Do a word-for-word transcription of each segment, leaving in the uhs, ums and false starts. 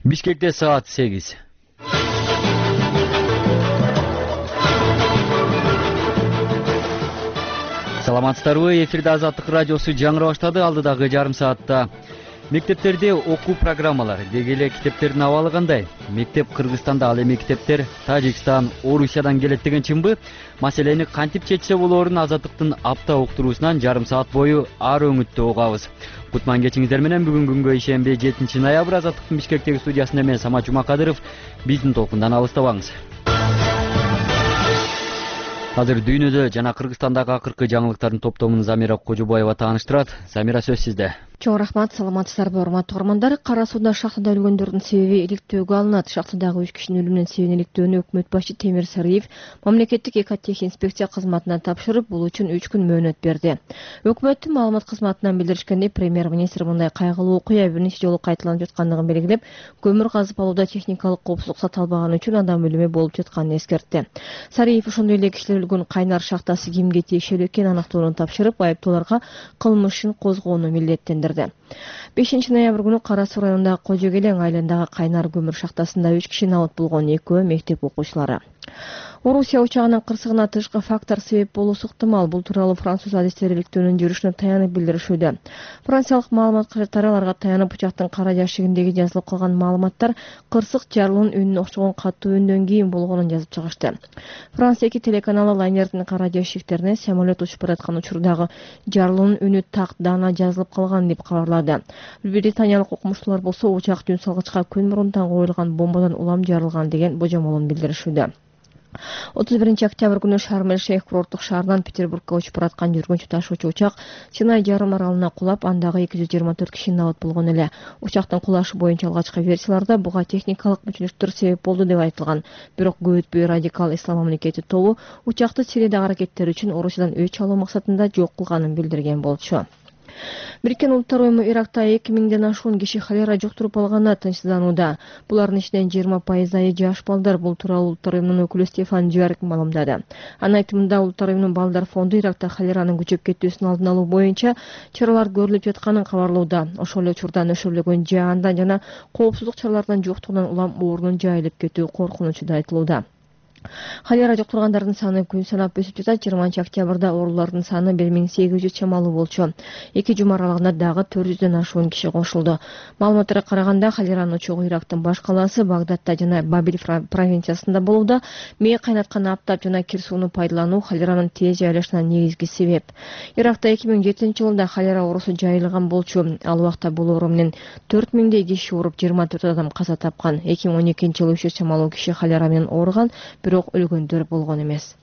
Бишкекте саат сегиз. Саламатсыздарбы? Эфирде Азаттык радиосу жаңыра баштады. Алдыдагы жарым саатта мектептерде окуу программалары, деги эле китептердин абалы кандай? Мектеп Кыргызстанда, ал эми китептер Тажикстан, Орусиядан келет деген чынбы? Маселени кантип чечсе болоорун Азаттыктын апта уктуруусунан жарым саат бою ар өңүттө угабыз. Кутман кечиңиздер менен бүгүн күнгө ишемби жетинчи ноябрь Азаттыктын Бишкектеги студиясында мен Самат Жумакадыров. Биздин толкундан алыстабаңыз. Азыр дүйнөдө жана Кыргызстандагы акыркы жаңылыктардын топтомун Замира Кожобаева тааныштырат. Замира, сөз сизде. Чоң рахмат, саламатсыздарбы, урматтуу угармандар. Кара сууда шахтада өлгөндөрдүн себеби иликтөөгө алынат. Шахтадагы үч кишинин өлүмүнүн себебин иликтөөнү өкмөт башчы Темир Сариев мамлекеттик экотехинспекция кызматына тапшырып, бул үчүн үч күн мөөнөт берди. Өкмөттүн маалымат кызматынан билдиришкендей, премьер-министр мындай кайгылуу окуя бир нече жолу кайталанып жаткандыгын белгилеп, көмүр казып алууда техникалык коопсуздук сакталбаганы үчүн адам өлүмү болуп жатканын эскертти. Сариев ошондой эле кишилер өлгөн Кайнар шахтасы кимге тиешелүү экенин аныктоону тапшырып, айыптоолорго кылмыш ишин козгоону милдеттендирди. бешинчи ноябрь күнү Кара суу районундагы Кожо Келең айылындагы Кайнар көмүр шахтасында үч киши набыт болгон, экөө мектеп окуучулары. Орусия учагынын кырсыгына тышкы фактор себеп болуусу ыктымал. Бул тууралуу француз адистери иликтөөнүн жүрүшүнө таянып билдиришүүдө. Франциялык маалымат кызматтары аларга таянып, учактын кара жашыгиндеги жазылып калган маалыматтар кырсык жарылуунун үнүнө окшогон катуу үндөн кийин болгонун жазып чыгышты. Франция эки телеканалы лайнердин кара жашиктерине самолет учуп бараткан учурдагы жарылуунун үнү так даана жазылып калган деп кабарлады. Британиялык окумуштуулар болсо учак жүн салгычка күн мурунтан коюлган бомбадан улам жарылган деген божомолун билдиришүүдө. отуз биринчи октябрь күнү Шарм-эль-Шейх курорттук шаарынан Петербургка учуп бараткан жүргүнчү ташуучу учак Синай жарым аралына кулап, андагы эки жүз жыйырма төрт киши набыт болгон эле. Учактын кулашы боюнча алгачкы версияларда буга техникалык мүчүлүктөр себеп болду деп айтылган. Бирок көп өтпөй радикал ислам мамлекети тобу учакты Сириядагы аракеттери үчүн Орусиядан өч алуу максатында жок кылганын билдирген болчу. Бириккен Улуттар уюму Иракта эки миңден ашуун киши холера жуктуруп алганына тынчсызданууда. Булардын ичинен жыйырма пайызы жаш балдар. Бул тууралуу Улуттар уюмунун өкүлү Стефан Дюжарик маалымдады. Анын айтымында, Улуттар уюмунун балдар фонду Иракта холеранын күчөп кетүүсүнүн алдын алуу боюнча чаралар көрүлүп жатканын кабарлоодо. Ошол эле учурда нөшөрлөгөн жаандан жана коопсуздук чараларынын жоктугунан улам оорунун жайылып кетүү коркунучу да айтылууда. Холера жуктургандардын саны күн санап өсүп жатат. жыйырманчы октябрда оорулардын саны бир миң сегиз жүз чамалуу болчу. Эки жума аралыгында дагы төрт жүздөн ашуун киши кошулду. Маалыматтарга караганда, холеранын очогу Ирактын баш калаасы Багдадта жана Бабил провинциясында болууда. Мээ кайнаткан аптап жана кир сууну пайдалануу холеранын тез жайылышына негизги себеп. Иракта эки миң жетинчи жылда холера оорусу жайылган болчу. Ал убакта бул оору менен төрт миңдей киши ооруп, жыйырма төрт адам каза тапкан. эки миң он экинчи жылы үч жүз чамалуу киши холера менен ооруган, бирок өлгөндөр болгон эмес.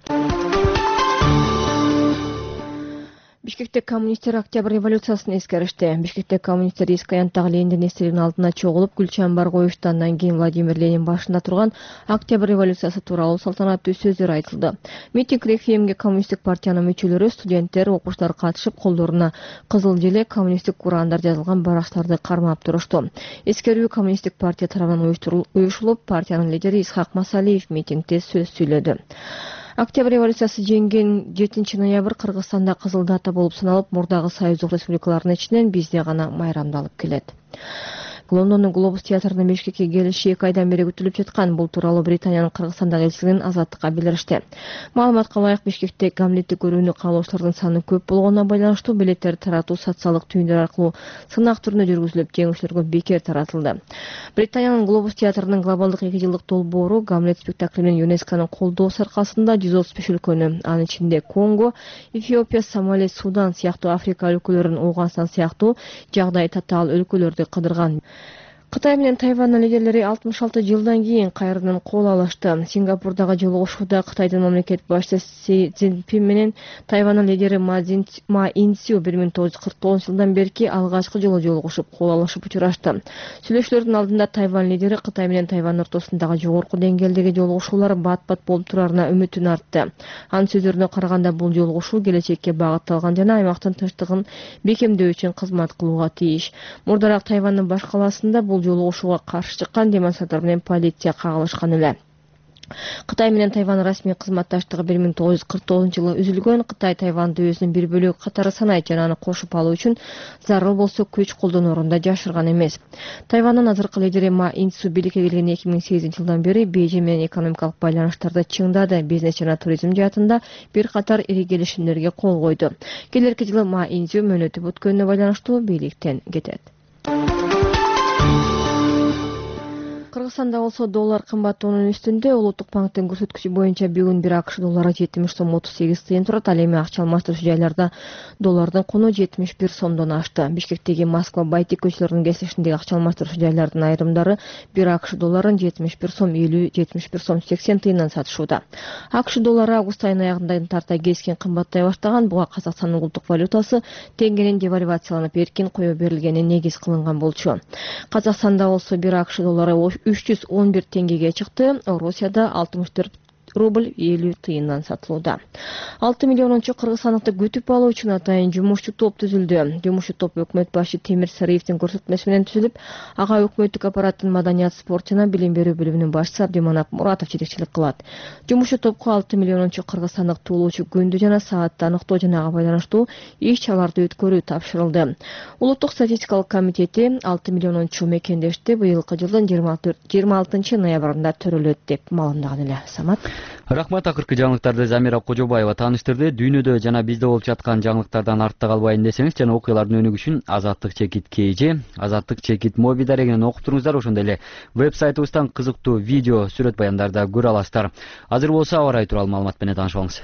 Бишкекте коммунисттер Октябрь революциясын эскеришти. Бишкекте коммунисттер эски аянттагы Лениндин эстелигинин алдына чогулуп, гүл чамбар коюшту. Андан кийин Владимир Ленин башында турган Октябрь революциясы тууралуу салтанаттуу сөздөр айтылды. Митинг реквиемге коммунисттик партиянын мүчөлөрү, студенттер, окуучулар катышып, колдоруна кызыл желек, коммунисттик ураандар жазылган барактарды кармап турушту. Эскерүү коммунисттик партия тарабынан уюштурулуп, партиянын лидери Исхак Масалиев митингде сөз сүйлөдү. Октябрь революциясы жеңген жетинчи ноябрь Кыргызстанда кызыл дата болуп саналып, мурдагы союздук республикалардын ичинен бизде гана майрамдалып келет. Лондондун Глобус театрынын Бишкекке келиши эки айдан бери күтүлүп жаткан. Бул тууралуу Британиянын Кыргызстандагы элчилигинин Азаттыкка билдиришти. Маалыматка ылайык, Бишкекте Гамлетти көрүүнү каалоочулардын саны көп болгонуна байланыштуу билеттерди таратуу социалдык түйүндөр аркылуу сынак түрүндө жүргүзүлүп, жеңүүчүлөргө бекер таратылды. Британиянын Глобус театрынын глобалдык эки жылдык долбоору Гамлет спектаклинин ЮНЕСКОнун колдоосу аркасында жүз отуз беш өлкөнү, анын ичинде Конго, Эфиопия, Сомали, Судан сыяктуу Африка өлкөлөрүн, Ооганстан сыяктуу жагдай татаал өлкөлөрдү кыдырган. Кытай менен Тайвандын лидерлери алтымыш алты жылдан кийин кайрадан кол алышты. Сингапурдагы жолугушууда Кытайдын мамлекет башчысы Си Цзиньпин менен Тайвандын лидери Ма Ин-сю бир миң тогуз жүз кырк тогузунчу жылдан берки алгачкы жолу жолугушуп, кол алышып учурашты. Сүйлөшүүлөрдүн алдында Тайвань лидери Кытай менен Тайвань ортосундагы жогорку деңгээлдеги жолугушуулар бат-бат болуп турарына үмүтүн артты. Анын сөздөрүнө караганда, бул жолугушуу келечекке багытталган жана аймактын тынчтыгын бекемдөө үчүн кызмат кылууга тийиш. Мурдараак Тайвандын баш калаасында бул жолугушууга каршы чыккан демонстранттар менен полиция кагылышкан эле. Кытай менен Тайвань расмий кызматташтыгы бир миң тогуз жүз кырк тогузунчу жылы үзүлгөн. Кытай Тайваньды өзүнүн бир бөлүгү катары санайт жана аны кошуп алуу үчүн зарыл болсо күч колдоноорун да жашырган эмес. Тайвандын азыркы лидери Ма Ин-су бийликке келген эки миң сегизинчи жылдан бери Бейжиң менен экономикалык байланыштарды чыңдады. Бизнес жана туризм жаатында бир катар ири келишимдерге кол койду. Келерки жылы Ма Ин-су мөөнөтүп өткөнүнө байланыштуу бийликтен кетет. Кыргызстанда болсо доллар кымбаттоонун үстүндө. Улуттук банктын көрсөткүчү боюнча бүгүн бир АКШ доллары жетимиш сом отуз сегиз тыйын турат. Ал эми акча алмаштыруу жайларда доллардын куну жетимиш бир сомдон ашты. Бишкектеги Москва Байтик көчөлөрүнүн кесилишиндеги акча алмаштыруу жайлардын айрымдары бир АКШ долларын жетимиш бир сом элүү, жетимиш бир сом сексен тыйындан сатышууда. АКШ доллары август айынын аягында тарта keskin кымбаттай баштаган. Буга Казакстандын улуттук валютасы теңгенин девальвацияланып эркин кое берилгени негиз кылынган болчу. Казакстанда болсо бир АКШ доллары үч жүз он бир теңгеге чыкты. Орусияда алтымыш төрт рубль элүү тыйындан сатылууда. алты миллионунчу кыргызстандыкты күтүп алуу үчүн атайын жумушчу топ түзүлдү. Жумушчу топ өкмөт башы Темир Сариевдин көрсөтмөсү менен түзүлүп, ага өкмөттүк аппараттын маданият, спорт жана билим берүү бөлүмүнүн башчысы Абдиманап Муратов жетекчилик кылат. Жумушчу топко алты миллионунчу кыргызстандык туулуучу күндү жана саатты аныктоо жана ага байланыштуу иш-чараларды өткөрүү тапшырылды. Улуттук статистикалык комитети алты миллионунчу мекендешти быйылкы жылдын жыйырма алтынчы ноябрында төрөлөт деп маалымдаган эле. Самат. Рахмат. Акыркы жаңылыктарды Замира Кожобаева тааныштырды. Дүйнөдө жана бизде болуп жаткан жаңылыктардан артта калбайын десеңиз жана окуялардын өнүгү үчүн Азаттык чекит кж, Азаттык чекит моби дарегинен окуп туруңуздар. Ошондой эле веб-сайтыбыздан кызыктуу видео, сүрөт баяндарды көрө аласыздар. Азыр болсо аба ырайы тууралуу маалымат менен таанышып алыңыз.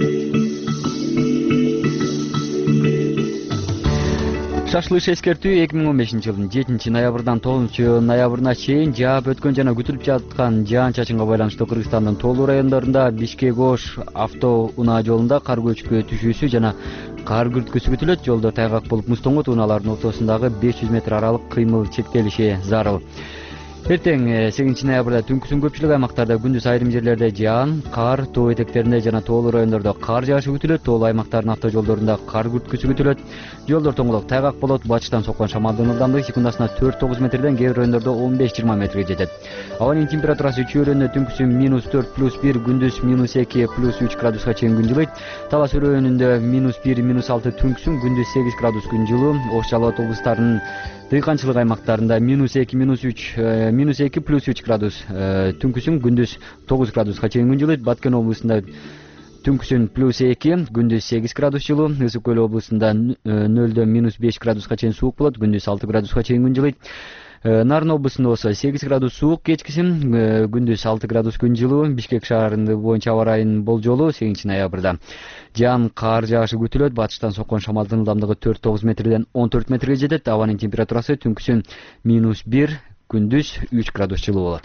Шашлыш эскертүү эки миң он бешинчи жылдын жетинчи ноябрдан тогузунчу ноябрына чейин жаап өткөн жана күтүлүп жаткан жаан-чачынга байланыштуу Кыргызстандын тоолуу райондорунда Бишкек-Ош авто унаа жолунда кар көчкү түшүүсү жана кар күрткүсү күтүлөт. Жолдор тайгак болуп, муздоңгут унаалардын ортосундагы беш жүз метр аралык кыймыл чектелиши зарыл. Эртең сегизинчи ноябрда түнкүсүн көпчүлүк аймактарда, күндүз айрым жерлерде жаан, кар, тоо этектеринде жана тоолуу райондордо кар жаашы күтүлөт. Тоолуу аймактардын автожолдорунда кар күрткүсү күтүлөт. Жолдор тоңолоп тайгак болот. Батыштан соккон шамалдын ылдамдыгы секундасына төрт тогуз метрден, кээ бир райондордо он беш жыйырма метрге жетет. Абанын температурасы чөйрөндө түнкүсүн минус төрт плюс бир, күндүз минус эки плюс үч градуска чейин күн жылыйт. Талас өрөөнүндө минус бир минус алты түнкүсүн, күндүз сегиз градус күн жылуу. Ош Жалал Абад облустарынын дыйканчылык аймактарында минус эки минус үч минус эки плюс үч градус түнкүсүн, күндүз тогуз градуска чейин күн жылыйт. Баткен облусунда түнкүсүн плюс эки, күндүз сегиз градус жылуу. Ысык көл облусунда нөлдөн минус беш градуска чейин суук болот, күндүз алты градуска чейин күн жылыйт. Нарын облусунда болсо сегиз градус суук кечкисин, күндүз алты градус күн жылуу. Бишкек шаарында боюнча аба ырайынын болжолу сегизинчи ноябрда жаан, кар жаашы күтүлөт. Батыштан соккон шамалдын ылдамдыгы төрт тогуз метрден он төрт метрге жетет. Абанын температурасы түнкүсүн минус бир, күндүз үч градус жылуу болот.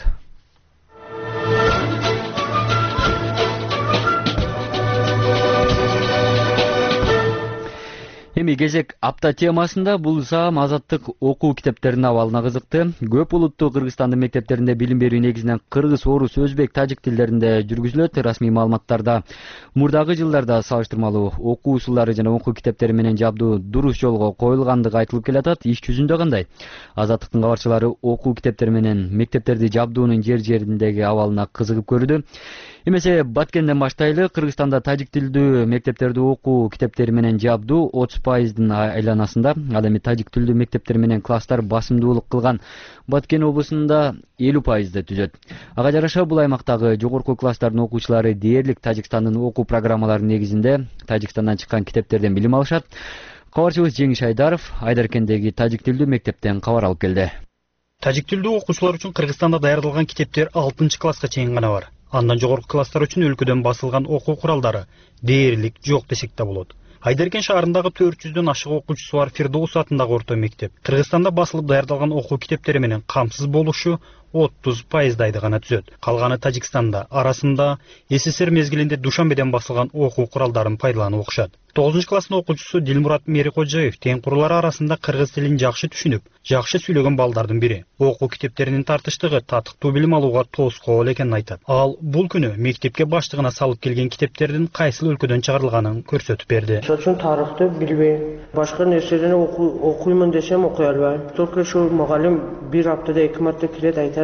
Эми кезек апта темасында. Бул саам Азаттык окуу китептеринин абалына кызыкты. Көп улуттуу Кыргызстандын мектептеринде билим берүү негизинен кыргыз, орус, өзбек, тажик тилдеринде жүргүзүлөт. Расмий маалыматтарда мурдагы жылдарда салыштырмалуу окуу усулдары жана окуу китептери менен жабдуу дурус жолго коюлгандыгы айтылып келатат. Иш жүзүндө кандай? Азаттыктын кабарчылары окуу китептери менен мектептерди жабдуунун жер жериндеги абалына кызыгып көрдү. Эмесе Баткенден баштайлы. Кыргызстанда тажик тилдүү мектептерди окуу китептери менен жабдуу отуз пайыздын айланасында. Ал эми тажик тилдүү мектептер менен класстар басымдуулук кылган Баткен облусунда элүү пайызды түзөт. Ага жараша бул аймактагы жогорку класстардын окуучулары дээрлик Тажикстандын окуу программаларынын негизинде Тажикстандан чыккан китептерден билим алышат. Кабарчыбыз Жеңиш Айдаров Айдаркендеги тажик тилдүү мектептен кабар алып келди. Тажик тилдүү окуучулар үчүн Кыргызстанда даярдалган китептер алтынчы класска чейин гана бар. Андан жогорку класстар үчүн өлкөдөн басылган окуу куралдары дээрлик жок десек да болот. Айдаркен шаарындагы төрт жүздөн ашык окуучусу бар Фирдоус атындагы орто мектеп Кыргызстанда басылып даярдалган окуу китептери менен камсыз болушу отуз пайыздайды гана түзөт. Калганы Тажикстанда, арасында СССР мезгилинде Душанбеден басылган окуу куралдарын пайдаланып окушат. тогузунчу класстын окуучусу Дилмурат Мерикожаев тең курулары арасында кыргыз тилин жакшы түшүнүп, жакшы сүйлөгөн балдардын бири. Окуу китептеринин тартыштыгы татыктуу билим алууга тоскоол экенин айтат. Ал бул күнү мектепке баштыгына салып келген китептердин кайсыл өлкөдөн чыгарылганын көрсөтүп берди. Ошон үчүн тарыхты билбейм, башка нерселерди окуймун десем окуй албайм. Только ушу мугалим бир аптада эки марта келет, айтат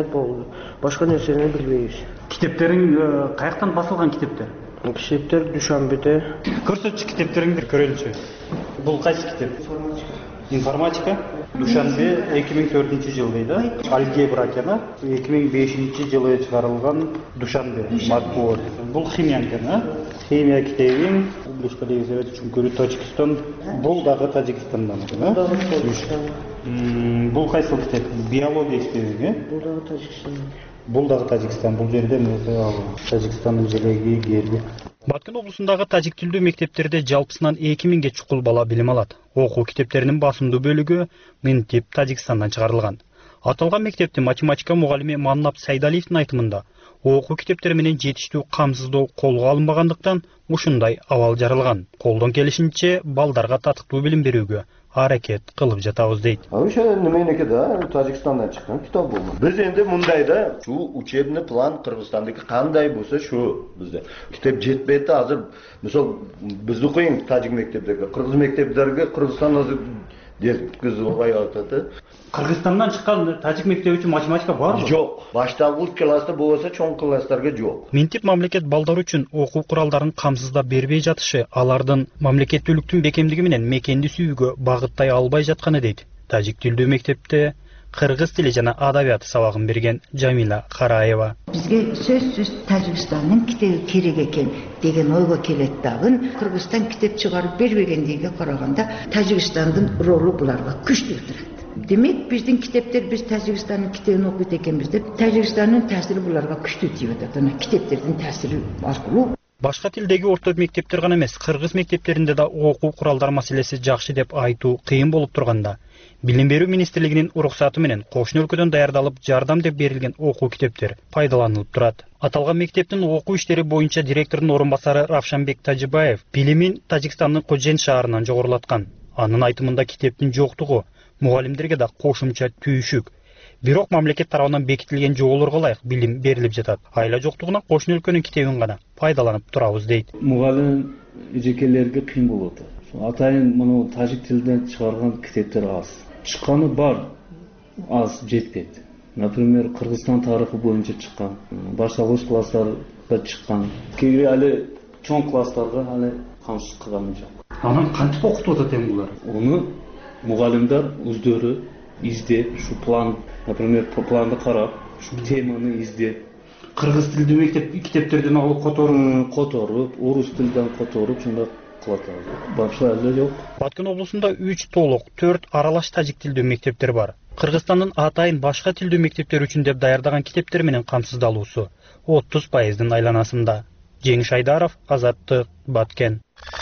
интернет болду. Башка нерсени билбейбиз. Китептериң каяктан басылган китептер? Китептер Душанбеде. Көрсөтчү китептериңди көрөлүчү. Бул кайсы китеп? Информатика. Душанбе эки миң төртүнчү жыл дейт, алгебра экен, эки миң бешинчи жылы чыгарылган Душанбе матбуот. Бул химия экен, химия китебиң, Близко девять чүнкүрү Тажикстан. Бул дагы Тажикстандан экен, э? Бул кайсы китеп? Биология китеби, э? Бул дагы Тажикстан. Бул дагы Тажикстан. Бул жерде Тажикстандын желеги, герби. Баткен облусундагы тажик тилдүү мектептерде жалпысынан эки миңге чукул бала билим алат. Окуу китептеринин басымдуу бөлүгү Мынтип Тажикстандан чыгарылган. Аталган мектепти математика мугалими Маннап Сайдалиевдин айтымында окуу китептери менен жетиштүү камсыздоо колго алынбагандыктан ушундай абал жаралган. Колдон келишинче балдарга татыктуу билим берүүгө аракет кылып жатабыз дейт. Ошо неменеке да Тажикстандан чыккан китап бул. Биз энди мындайда шу учебный план Кыргызстандагы кандай болсо шу бизде китеп жетпейт азыр. Мисал бизди коюң тажик мектептерге, кыргыз мектептерге Кыргызстан азыр жеткизип атат. Кыргызстандан чыккан тажик мектеби үчүн математика барбы? Жок. Башталгыч класста болсо чоң класстарга жок. Мынтип мамлекет балдар үчүн окуу куралдарын камсыздап бербей жатышы алардын мамлекеттүүлүктүн бекемдиги менен мекенди сүйүүгө багыттай албай жатканы дейт. Тажик тилдүү мектепте кыргыз тили жана адабияты сабагын берген Жамила Караева. Бизге сөзсүз Тажикстандын китеби керек экен деген ойго келет дагы. Кыргызстан китеп чыгарып бербегендиге караганда Тажикстандын ролу буларга күчтүү турат. Демек биздин китептер биз Тажикстандын китебин окуйт экенбиз деп Тажикстандын таасири буларга күчтүү тийип атат. Ана китептердин таасири аркылуу. Башка тилдеги орто мектептер гана эмес, кыргыз мектептеринде да окуу куралдар маселеси жакшы деп айтуу кыйын болуп турганда, Билим берүү министрлигинин уруксаты менен кошуна өлкөдөн даярдалып жардам деп берилген окуу китептер пайдаланылып турат. Аталган мектептин окуу иштери боюнча директордун орун басары Равшанбек Тажибаев билимин Тажикстандын Кожен шаарынан жогорулаткан. Анын айтымында китептин жоктугу мугалимдерге да кошумча түйүшүк. Бирок мамлекет тарабынан бекитилген жоболорго ылайык билим берилип жатат. Айла жоктугуна кошуна өлкөнүн китебин гана пайдаланып турабыз дейт. Мугалим эжекелерге кыйын болот. Атайын муну тажик тилинен чыгарган китептер аз. Чыкканы бар, аз жетпейт. Например, Кыргызстан тарыхы боюнча чыккан, башталгыч класстарда чыккан. Кийинки али чоң класстарга али камсыз кылган жок. Анан кантип окутуп атат эми булар? Уну мугалимдер өздөрү издеп, шу план, например, планды карап, шу теманы издеп, кыргыз тилдүү мектеп китептерден алып которуп, которуп, орус тилден которуп, шундай кылатат. Башка эле жок. Баткен облусунда үч толук, төрт аралаш тажик тилдүү мектептер бар. Кыргызстандын атайын башка тилдүү мектептер үчүн деп даярдаган китептер менен камсыздалуусу отуз пайыздын айланасында. Жеңиш Айдаров, Азаттык, Баткен.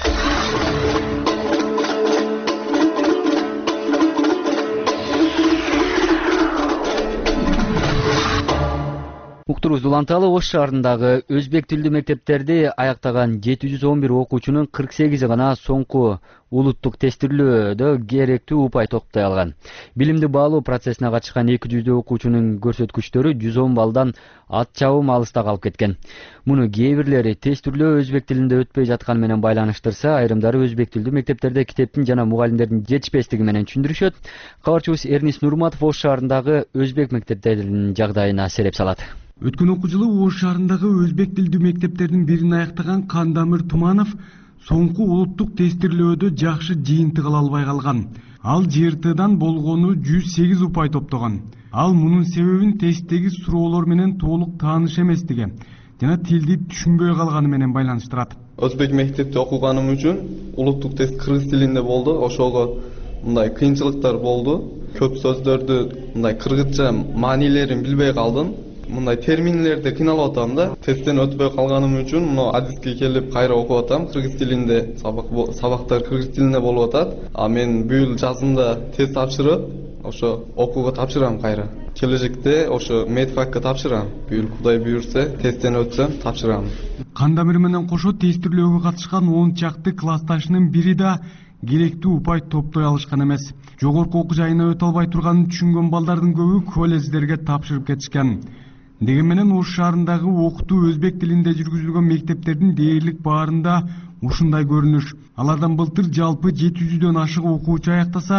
Уктуруз уланталы Ош шаарындагы өзбек тилдүү мектептерди аяктаган жети жүз он бир окуучунун кырк сегизи гана соңку улуттук тестирлөөдө керектүү упай топтой алган. Билимди баалоо процессине катышкан эки жүздөй окуучунун көрсөткүчтөрү жүз он балдан ат чабым алыста калып кеткен. Муну кээ бирлери тестирлөө өзбек тилинде өтпөй жатканы менен байланыштырса, айрымдары өзбек тилдүү мектептерде китептин жана мугалимдердин жетишпестиги менен түшүндүрүшөт. Кабарчыбыз Эрнис Нурматов Ош шаарындагы өзбек мектептеринин жагдайына сереп салат. Өткөн окуу жылы Ош шаарындагы өзбек тилдүү мектептердин бирин аяктаган Кандамир Туманов соңку улуттук тестирлөөдө жакшы жыйынтык ала албай калган. Ал жэ эр тэдан болгону жүз сегиз упай топтогон. Ал мунун себебин тесттеги суроолор менен толук тааныш эместиги жана тилди түшүнбөй калганы менен байланыштырат. Өзбек мектепте окуганым үчүн улуттук тест кыргыз тилинде болду. Ошого мындай кыйынчылыктар болду. Көп сөздөрдү мындай кыргызча маанилерин билбей калдым. Мындай терминдерди кыйналып атам да. Тесттен өтпөй калганым үчүн муну адиске келип кайра окуп атам. Кыргыз тилинде сабак сабактар кыргыз тилинде болуп атат. А мен бүйүл жазында тест тапшырып, ошо окууга тапшырам кайра. Келечекте ошо медфакка тапшырам. Бүйүл Кудай буйрса, тесттен өтсөм тапшырам. Кандамир менен кошо тестирлөөгө катышкан он чакты классташынын бири да керектүү упай топтой алышкан эмес. Жогорку окуу жайына өтө албай турганын түшүнгөн балдардын көбү колледждерге тапшырып кетишкен. Деген менен Ош шаарындагы окутуу өзбек тилинде жүргүзүлгөн мектептердин дээрлик баарында ушундай көрүнүш. Алардан былтыр жалпы жети жүздөн ашык окуучу аяктаса,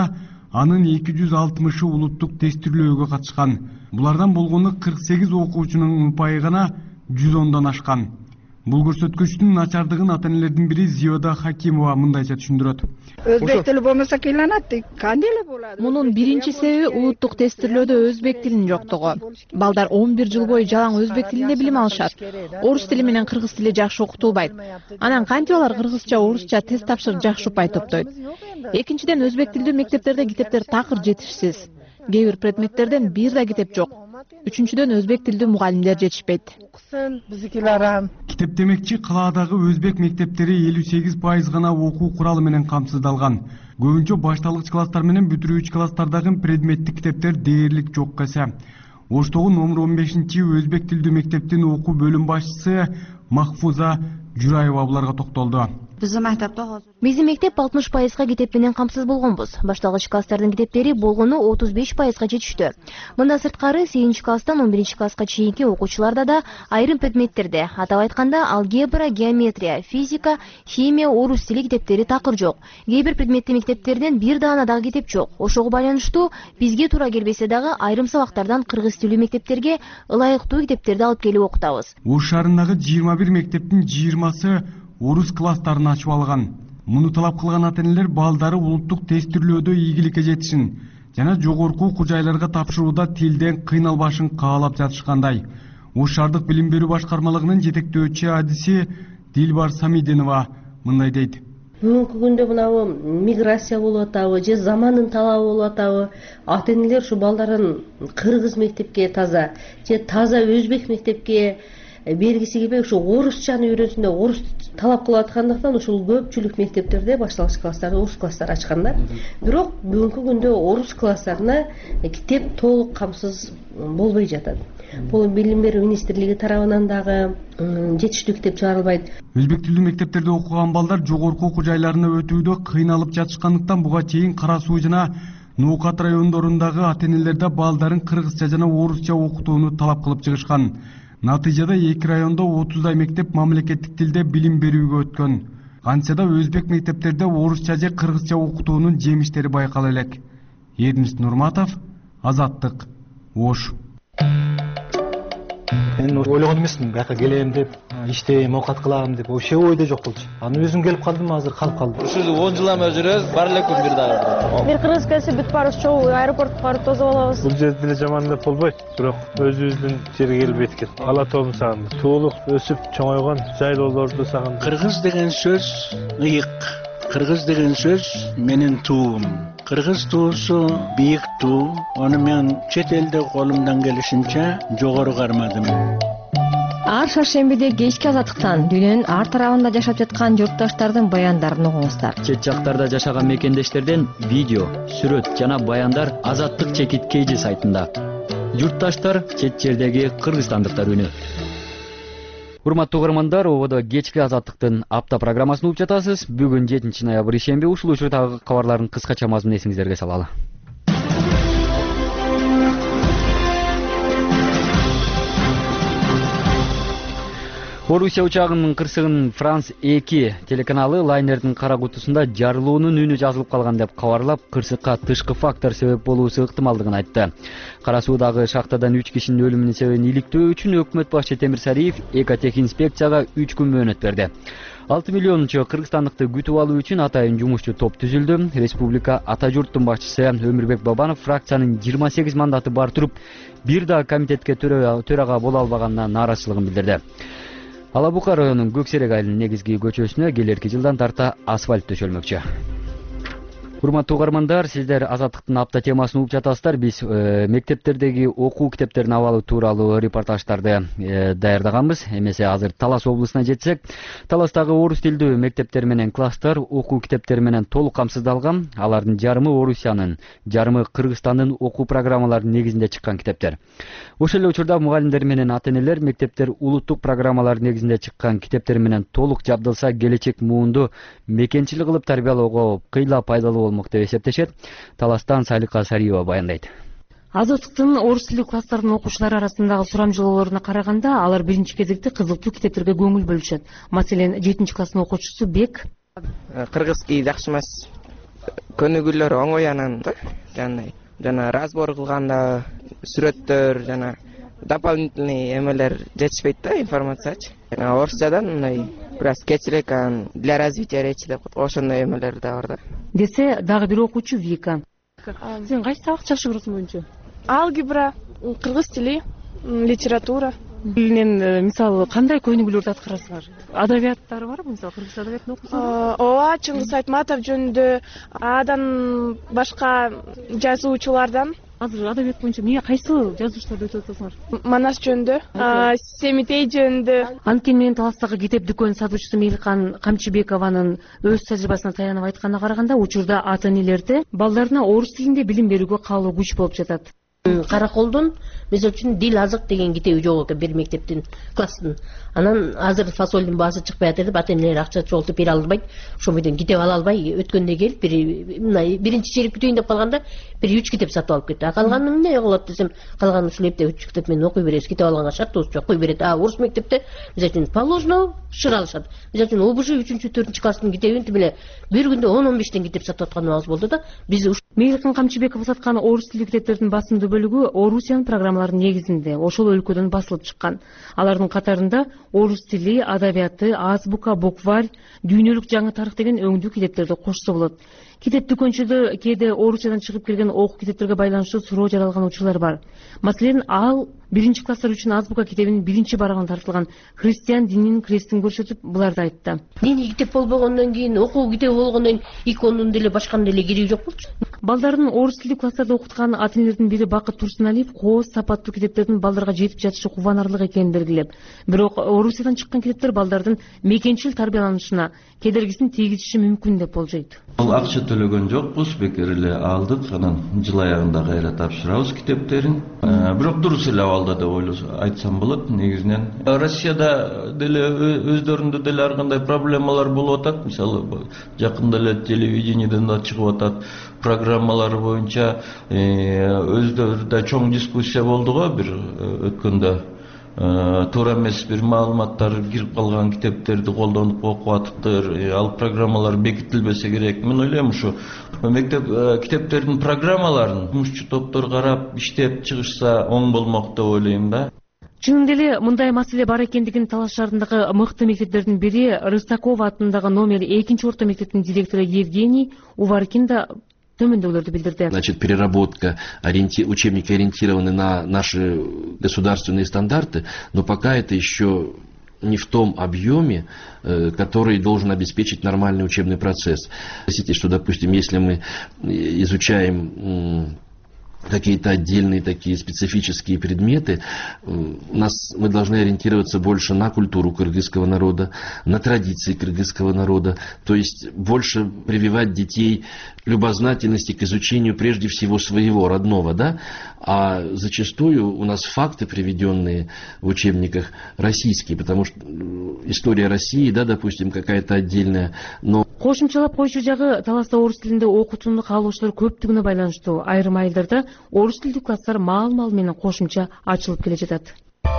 анын эки жүз алтымышы улуттук тестирлөөгө катышкан. Булардан болгону кырк сегиз окуучунун упайы гана жүз ондон ашкан. Бул көрсөткүчтүн начардыгын ата-энелердин бири Зияда Хакимова мындайча түшүндүрөт. Өзбек тили болмосо кыйланат, кандай эле болот? Мунун биринчи себеби улуттук тестирлөөдө өзбек тилинин жоктугу. Балдар он бир жыл бою жалаң өзбек тилинде билим алышат. Орус тили менен кыргыз тили жакшы окутулбайт. Анан кантип алар кыргызча, орусча тест тапшырып жакшы упай топтойт. Экинчиден, өзбек тилдүү мектептерде китептер такыр жетишсиз. Кээ бир предметтерден бир да китеп жок. Үчүнчүдөн, өзбек тилдүү мугалимдер жетишпейт. Китеп демекчи, калаадагы өзбек мектептери элүү сегиз пайыз гана окуу куралы менен камсыздалган. Көбүнчө башталгыч класстар менен бүтүрүүчү класстардагы предметтик китептер дээрлик жок эсе. Оштогу номер он бешинчи өзбек тилдүү мектептин окуу бөлүм башчысы Махфуза Жураева буларга токтолду. Биздин мектеп алтымыш пайызга китеп менен камсыз болгонбуз. Башталгыч класстардын китептери болгону отуз беш пайызга жетиштүү. Мындан сырткары сегизинчи класстан он биринчи класска чейинки окуучуларда да айрым предметтерде, атап айтканда алгебра, геометрия, физика, химия, орус тили китептери такыр жок. Кээ бир предметтик мектептерден бир даана дагы китеп жок. Ошого байланыштуу бизге туура келбесе дагы айрым сабактардан кыргыз тилүү мектептерге ылайыктуу китептерди алып келип окутабыз. Ош шаарындагы жыйырма бир мектептин жыйырмасы орус класстарын ачып алган. Муну талап кылган ата-энелер балдары улуттук тестирлөөдө ийгиликке жетишин жана жогорку окуу жайларга тапшырууда тилден кыйналбашын каалап жатышкандай. Ош шаардык билим берүү башкармалыгынын жетектөөчү адиси Дилбар Самидинова мындай дейт. Бүгүнкү күндө мынабу миграция болуп атабы, же замандын талабы болуп атабы, ата-энелер ушу балдарын кыргыз мектепке таза, же таза өзбек мектепке бергиси келбей, ушу орусчаны үйрөнсүн деп орус талап кылып аткандыктан ушул көпчүлүк мектептерде башталгыч класстарды орус класстары ачкандар. Бирок бүгүнкү күндө орус класстарына китеп толук камсыз болбой жатат. Бул билим берүү министрлиги тарабынан дагы жетиштүү китеп чыгарылбайт. Өзбек тилдүү мектептерде окуган балдар жогорку окуу жайларына өтүүдө кыйналып жатышкандыктан буга чейин Кара Суу жана Ноокат райондорундагы ата-энелерде балдарын кыргызча жана орусча окутууну талап кылып чыгышкан. Натыйжада эки райондо отуздай мектеп мамлекеттик тилде билим берүүгө өткөн. Кантсе да өзбек мектептерде орусча же кыргызча окутуунун жемиштери байкала элек. Эрнис Нурматов, Азаттык, Ош. Мен ойлогон эмесмин, бияка келем деп, иштейм, оокат кылам деп, вообще ойдо жок болчу. Аны өзүм келип калдым, азыр калып калдым. Ушул он жылдан бери жүрөбүз, бар эле күн бир дагы. Бир кыргыз келсе бүт барыбыз чогуу аэропортко барып тосуп алабыз. Бул жерде деле жаман деп болбойт, бирок өзүбүздүн жерге келип эткен. Ала тообун сагындым. Туулук өсүп чоңойгон жайлоолорду сагындым. Кыргыз деген сөз ыйык. Кыргыз деген сөз менин туум. Кыргыз туусу бийик туу. Аны мен чет элде колумдан келишинче жогору кармадым. Ар шаршембиде кечки азаттыктан дүйнөнүн ар тарабында жашап жаткан журтташтардын баяндарын угуңуздар. Чет жактарда жашаган мекендештерден видео, сүрөт жана баяндар Азаттык чекит кейжи сайтында. Журтташтар чет жердеги кыргызстандыктар үнү. Урматтуу угармандар, ободо кечки Азаттыктын апта программасын угуп жатасыз. Бүгүн жетинчи ноябрь ишемби. Ушул учурдагы кабарлардын кыскача мазмунун эсиңиздерге салалы. Орусия учагынын кырсыгынын Франс эки телеканалы лайнердин кара кутусунда жарылуунун үнү жазылып калган деп кабарлап, кырсыкка тышкы фактор себеп болуусу ыктымалдыгын айтты. Кара Суудагы шахтадан үч кишинин өлүмүнүн себебин иликтөө үчүн өкмөт башчы Темир Сариев экотехинспекцияга үч күн мөөнөт берди. алты миллиончу кыргызстандыкты күтүп алуу үчүн атайын жумушчу топ түзүлдү. Республика ата журттун башчысы Өмүрбек Бабанов фракциянын жыйырма сегиз мандаты бар туруп, бир да комитетке төрага боло албаганына нааразычылыгын билдирди. Алабука районунун Көксерек айылынын негизги көчөсүнө келерки жылдан тарта асфальт төшөлмөкчү. Урматтуу угармандар, сиздер Азаттыктын апта темасын угуп жатасыздар. Биз э, мектептердеги окуу китептердин абалы тууралуу репортаждарды э, даярдаганбыз. Эмесе азыр Талас облусуна жетсек, Таластагы орус тилдүү мектептер менен класстар окуу китептери менен толук камсыздалган. Алардын жарымы Орусиянын, жарымы Кыргызстандын окуу программаларынын негизинде чыккан китептер. Ошол эле учурда мугалимдер менен ата-энелер мектептер улуттук программалар негизинде чыккан китептер менен толук жабдылса, келечек муунду мекенчилик кылып тарбиялоого кыйла пайдалуу болмок деп эсептешет. Таластан Салика Сариева баяндайт. Азаттыктын орус тилдүү класстардын окуучулары арасындагы сурамжылоолоруна караганда, алар биринчи кезекте кызыктуу китептерге көңүл бөлүшөт. Маселен, жетинчи класстын окуучусу Бек кыргыз тили жакшы эмес, көнүгүүлөр оңой анан да жана жана разбор кылганда сүрөттөр жана дополнительный эмелер жетишпейт да, информациячы. Орусчадан мындай бир аз кечирээк анан для развития речи деп ошондой эмелер да бар да. Десе дагы бир окуучу Вика. Сен кайсы сабак жакшы көрөсүң боюнча? Алгебра, кыргыз тили, литература. Тилинен мисалы кандай көнүгүүлөрдү аткарасыңар? Адабияттары барбы? Мисалы кыргыз адабиятын окусаңар? Ооба, Чыңгыз Айтматов жөнүндө, адан башка жазуучулардан. Азыр адабият боюнча эмне кайсы жазуучуларды өтүп атасыңар? Манас жөнүндө, Семитей жөнүндө. Анткени менин Таластагы китеп дүкөнүнүн сатуучусу Мейликан Камчыбекованын өз тажрыйбасына таянып айтканына караганда, учурда ата-энелерде балдарына орус тилинде билим берүүгө каалоо күч болуп жатат. Караколдун мисалы үчүн дил азык деген китеби жок экен бир мектептин класстын. Анан азыр фасолдун баасы чыкпай атат деп ата-энелер акча чогултуп бере албайт. Ошол бойдон китеп ала албай өткөндө келип бир мына биринчи черик бүтөйүн деп калганда бир үч китеп сатып алып кетти. А калганын эмне кылат десем, калган ушул эпте үч китеп менен окуй беребиз. Китеп алганга шартыбыз жок, окуй берет. А орус мектепте мисалы үчүн положено шыр алышат. Мисалы үчүн о б ж үчүнчү төртүнчү класстын китебин тимеле бир күндө он он бештен китеп сатып атканыбыз болду да. Биз Мейликан Камчыбеков саткан орус тилдүү китептердин басымдуу бөлүгү Орусиянын программаларынын негизинде ошол өлкөдөн басылып чыккан. Алардын катарында орус тили, адабияты, азбука, букварь, дүйнөлүк жаңы тарых деген өңдүү китептерди кошсо болот. Китеп дүкөнчүдө кээде Орусиядан чыгып келген окуу китептерге байланыштуу суроо жаралган учурлар бар. Маселен, ал биринчи класстар үчүн азбука китебинин биринчи барагына тартылган христиан дининин крестин көрсөтүп, буларды айтты. Диний китеп болбогондон кийин, окуу китеби болгондон кийин иконунун деле башканын деле кереги жок болчу. Балдарын орус тилдүү класстарда окуткан ата-энелердин бири Бакыт Турсуналиев кооз сапаттуу китептердин балдарга жетип жатышы кубанарлык экенин белгилеп, бирок Орусиядан чыккан китептер балдардын мекенчил тарбияланышына кедергисин тийгизиши мүмкүн деп болжойт. Ал акча төлөгөн жокпуз, бекер эле алдык, анан жыл аягында кайра тапшырабыз китептерин. Бирок дурус эле абалда деп ойлосом, айтсам болот. Негизинен Россияда деле өздөрүндө деле ар кандай проблемалар болуп атат. Мисалы, жакында эле телевидениеден да чыгып атат. Программалары боюнча өздөрүндө чоң дискуссия болду го бир өткөндө. Туура эмес бир маалыматтар кирип калган китептерди колдонуп окуп атыптыр. Ал программалар бекитилбесе керек. Мен ойлойм ушу мектеп китептердин программаларын жумушчу топтор карап, иштеп чыгышса оң болмок деп ойлойм да. Чынында эле мындай маселе бар экендигин Талас шаарындагы мыкты мектептердин бири Рыстакова атындагы номер экинчи орто мектептин директору Евгений Уваркин да төмөндөгүлөрдү билдирди. Значит, переработка, ориенти... учебники ориентированы на наши государственные стандарты, но пока это еще не в том объеме, который должен обеспечить нормальный учебный процесс. Простите, что, допустим, если мы изучаем какие-то отдельные такие специфические предметы, у нас, мы должны ориентироваться больше на культуру кыргызского народа, на традиции кыргызского народа, то есть больше прививать детей любознательности к изучению прежде всего своего родного, да, а зачастую у нас факты, приведенные в учебниках, российские, потому что история России, да, допустим, какая-то отдельная, но кошумчалап койчу жагы Таласта орус тилинде окутууну каалоочулар көптүгүнө байланыштуу. Айрым айылдарда орус тилдүү класстар маал-маал менен кошумча ачылып келе жатат.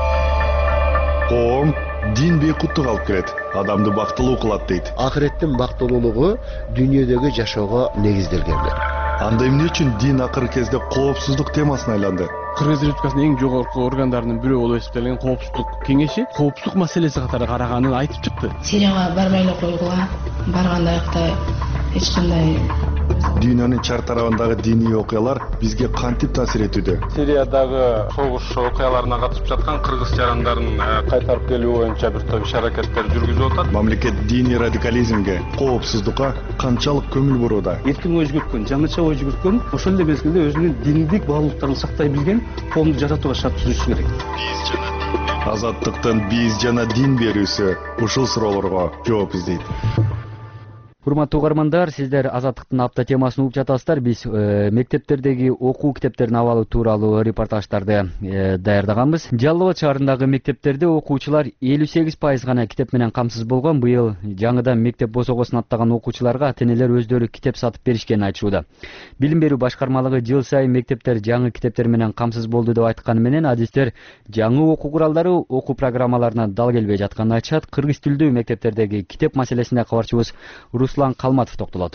Коом дин бейкуттук алып келет, адамды бактылуу кылат дейт. Акыреттин бактылуулугу дүйнөдөгү жашоого негизделген. Анда эмне үчүн дин акыркы кезде коопсуздук темасына айланды? Кыргыз Республикасынын эң жогорку органдарынын бирөө болуп эсептелген коопсуздук кеңеши коопсуздук маселеси катары караганын айтып чыкты. Сирияга барбай эле койгула, барганда аякта эч кандай Дүйнөнүн чар тарабындагы диний окуялар бизге кантип таасир этүүдө? Сириядагы согуш окуяларына катышып жаткан кыргыз жарандарын кайтарып келүү боюнча бир топ иш-аракеттер жүргүзүп атат. Мамлекет диний радикализмге, коопсуздукка канчалык көңүл бурууда? Эркин ой жүгүрткөн, жаңыча ой жүгүрткөн, ошол эле мезгилде өзүнүн диндик баалуулуктарын сактай билген коомду жасатууга шарт түзүшү керек. Азаттыктын биз жана дин берүүсү ушул суроолорго жооп издейт. Урматтуу угармандар, сиздер Азаттыктын апта темасын угуп жатасыздар. Биз э, мектептердеги окуу китептеринин абалы тууралуу репортаждарды э, даярдаганбыз. Жалал Абад шаарындагы мектептерде окуучулар элүү сегиз пайыз гана китеп менен камсыз болгон. Быйыл жаңыдан мектеп босогосун аттаган окуучуларга ата-энелер өздөрү китеп сатып беришкенин айтышууда. Билим берүү башкармалыгы жыл сайын мектептер жаңы китептер менен камсыз болду деп айтканы менен адистер жаңы окуу куралдары окуу программаларына дал келбей жатканын айтышат. Кыргыз тилдүү мектептердеги китеп маселесине кабарчыбыз Руслан Калматов токтолот.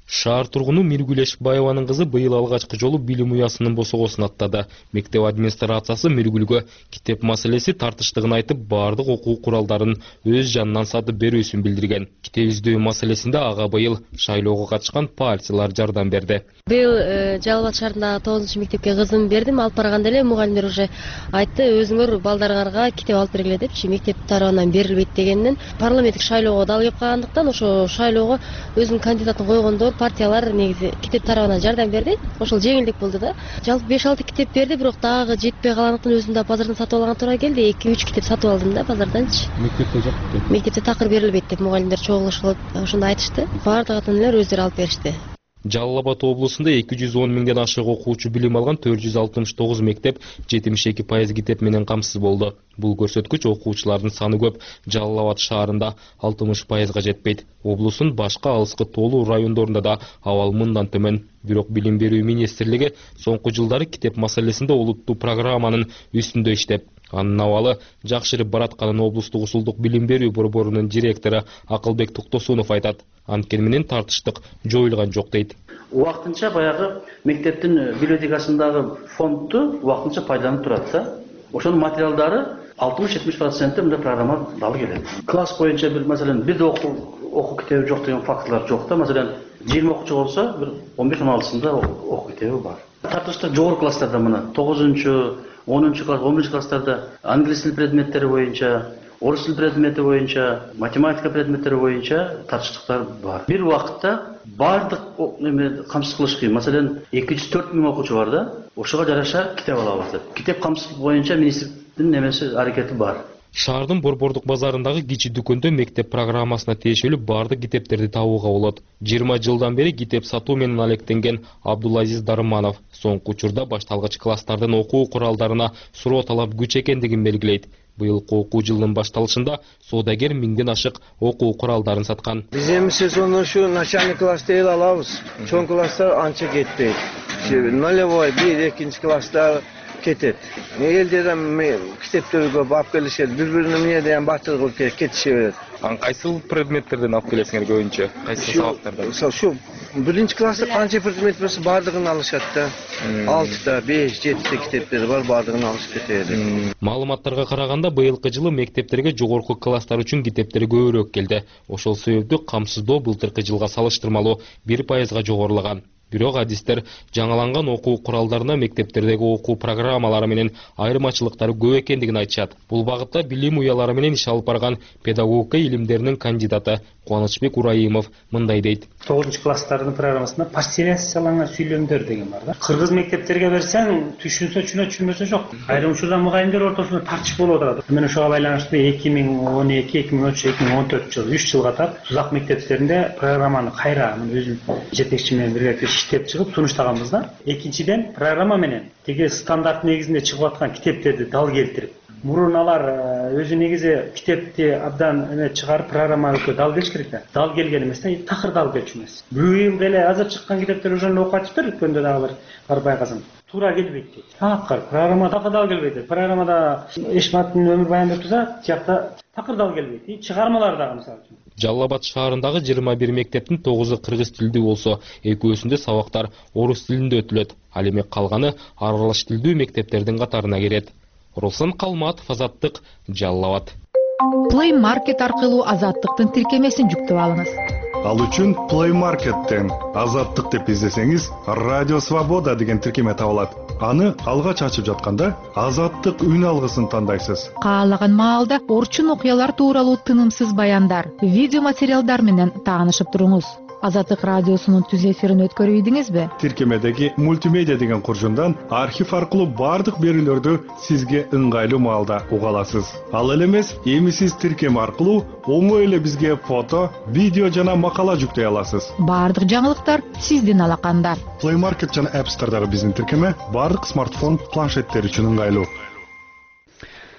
Шаар тургуну Миргүл Эшикбаеванын кызы быйыл алгачкы жолу билим уясынын босогосун аттады. Мектеп администрациясы Миргүлгө китеп маселеси тартыштыгын айтып, бардык окуу куралдарын өз жанынан сатып берүүсүн билдирген. Китеп издөө маселесинде ага быйыл шайлоого катышкан партиялар жардам берди. Быйыл Жалал Абад шаарындагы тогузунчу мектепке кызым бердим. Алып барганда эле мугалимдер уже айтты, өзүңөр балдарыңарга китеп алып бергиле депчи, мектеп тарабынан берилбейт дегенден парламенттик шайлоого дал кеп калгандыктан ошо шайлоого өзүнүн кандидатын койгондор партиялар негизи китеп тарабынан жардам берди. Ошол жеңилдик болду да. Жалпы беш алты китеп берди, бирок дагы жетпей калгандыктан өзүм да базардан сатып алган туура келди. эки үч китеп сатып алдым да базарданчы. Мектепте жок деп. Мектепте такыр берилбейт деп мугалимдер чогулуш кылып ошондо айтышты. Бардык ата энелер өздөрү алып беришти. Жалал Абад облусунда эки жүз он миңден ашык окуучу билим алган төрт жүз алтымыш тогуз мектеп жетимиш эки пайыз китеп менен камсыз болду. Бул көрсөткүч окуучулардын саны көп. Жалал Абад шаарында алтымыш пайызга жетпейт. Облустун башка алыскы тоолуу райондорунда да абал мындан төмөн. Бирок билим берүү министрлиги соңку жылдары китеп маселесинде олуттуу программанын үстүндө иштеп, анын абалы жакшырып баратканын облустук усулдук билим берүү борборунун директору Акылбек Токтосунов айтат. Анткени менен тартыштык жоюлган жок дейт. Убактынча баягы мектептин библиотекасындагы фондду убактынча пайдаланып турат да. Ошонун материалдары алтымыш жетимиш проценти мындай программа дал келет. Класс боюнча бир маселен бир да окуу окуу китеби жок деген фактылар жок да. Маселен жыйырма окуучу болсо бир он беш он алтысында окуу китеби бар. Тартыштык жогорку класстарда мына тогузунчу онунчу класс, он биринчи класстарда англис тил предметтери боюнча, орус тил предмети боюнча, математика предметтери боюнча тартыштыктар бар. Бир убакытта бардык неме камсыз кылыш кыйын. Маселен эки жүз төрт миң окуучу бар да, ошого жараша китеп алабыз деп. Китеп камсыз боюнча министрликтин немеси аракети бар. Шаардын борбордук базарындагы кичи дүкөндө мектеп программасына тиешелүү бардык китептерди табууга болот. жыйырма жылдан бери китеп сатуу менен алектенген Абдулазиз Дарманов соңку учурда башталгыч класстардын окуу куралдарына суроо талап күч экендигин белгилейт. Быйылкы окуу жылынын башталышында соодагер миңден ашык окуу куралдарын саткан. Биз эми сезонно ушу начальный класста эл алабыз. Чоң класстар анча кетпейт. Нолевой, бир, экинчи класста кетет. Элдерден китептерге алып келишет, бири-бирине эмне деген батыр кылып кетише берет. Ан кайсыл предметтерден алып келесиңер көбүнчө? Кайсы сабактардан? Ушу биринчи класста канча предмет болсо бардыгын алышат да. алтыда, беш, жетиде китептер бар, бардыгын алышып кетет. Маалыматтарга караганда быйылкы жылы мектептерге жогорку класстар үчүн китептер көбүрөөк келди. Ошол себептүү камсыздоо былтыркы жылга салыштырмалуу бир пайызга жогорулаган. Бирок адистер жаңаланган окуу куралдарына мектептердеги окуу программалары менен айырмачылыктары көп экендигин айтышат. Бул багытта билим уялары менен иш алып барган педагогика илимдеринин кандидаты Кубанычбек Ураимов мындай дейт. тогузунчу класстардын программасында пастеризацияланган сүйлөмдөр деген бар да. Кыргыз мектептерге берсең, түшүнсө түшүнөт, түшүнбөсө жок. Айрым учурда мугалимдер ортосунда тартыш болуп атат. Мен ошого байланыштуу эки миң он эки, эки миң он үч, эки миң он төрт жыл, үч жыл катар Тузак мектептеринде программаны кайра өзүм жетекчи менен бирге иштеп чыгып сунуштаганбыз да. Экинчиден, программа менен теге стандарт негизинде чыгып аткан китептерди дал келтирип, мурун алар өзү негизи китепти абдан эме чыгарып программага дал келиш керек да. Дал келген эмес да, такыр дал келчү эмес. Быйыл деле азыр чыккан китептер уже окуп атыптыр, өткөндө дагы бир бар байкасам. Туура келбейт дейт. Такыр программа такыр дал келбейт дейт. Программада Эшматтын өмүр баянында турса, тиякта такыр дал келбейт. Чыгармалар дагы мисалы үчүн. Жалал Абад шаарындагы жыйырма бир мектептин тогузу кыргыз тилдүү болсо, экөөсүндө сабактар орус тилинде өтүлөт. Ал эми калганы аралаш тилдүү мектептердин катарына кирет. Руслан Калматов, Азаттык, Жалал Абад. Play Market аркылуу Азаттыктын тиркемесин жүктөп алыңыз. Ал үчүн Play Market'тен Азаттык деп издесеңиз, Радио Свобода деген тиркеме табылат. Аны алгач ачып жатканда Азаттык үн алгысын тандайсыз. Каалаган маалда орчун окуялар тууралуу тынымсыз баяндар, видео материалдар менен таанышып туруңуз. Азаттык радиосунун түз эфирин өткөрүп ийдиңизби? Тиркемедеги мультимедиа деген куржундан архив аркылуу бардык берүүлөрдү сизге ыңгайлуу маалда уга аласыз. Ал эле эмес, эми сиз тиркеме аркылуу оңой эле бизге фото, видео жана макала жүктөй аласыз. Бардык жаңылыктар сиздин алаканда. Play Market жана App Store'дагы биздин тиркеме бардык смартфон, планшеттер үчүн ыңгайлуу.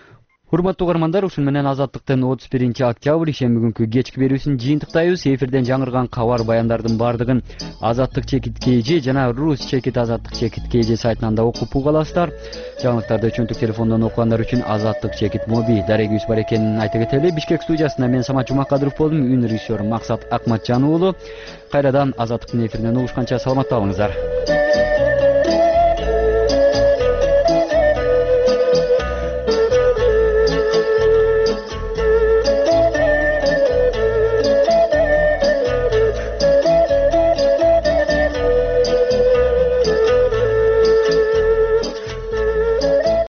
Урматтуу угармандар, ушун менен Азаттыктын отуз биринчи октябрь ишемби күнкү кечки берүүсүн жыйынтыктайбыз. Эфирден жаңырган кабар баяндардын бардыгын Азаттык чекит kg жана Рус чекит Азаттык чекит kg сайтынан да окуп уга аласыздар. Жаңылыктарды чөнтүк телефондон окугандар үчүн Азаттык чекит моби дарегибиз бар экенин айта кетели. Бишкек студиясында мен Самат Жумакадыров болдум, үн режиссер Максат Акматжан уулу. Кайрадан Азаттыктын эфиринен угушканча саламатта болуңуздар.